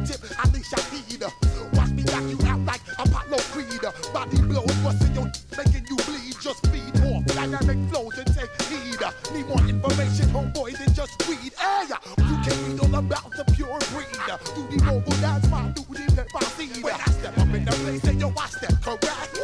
tip, Alicia Keed. Watch me knock you out like Apollo Creed. Body blows, busting your making you bleed. Just feed more dynamic flows and take heed. Need more information, homeboy, than just weed. Hey, you can read all about the pure breed. Do the mobile dance, my do the pep, I see. When I step up in the place, and yo, I step correct.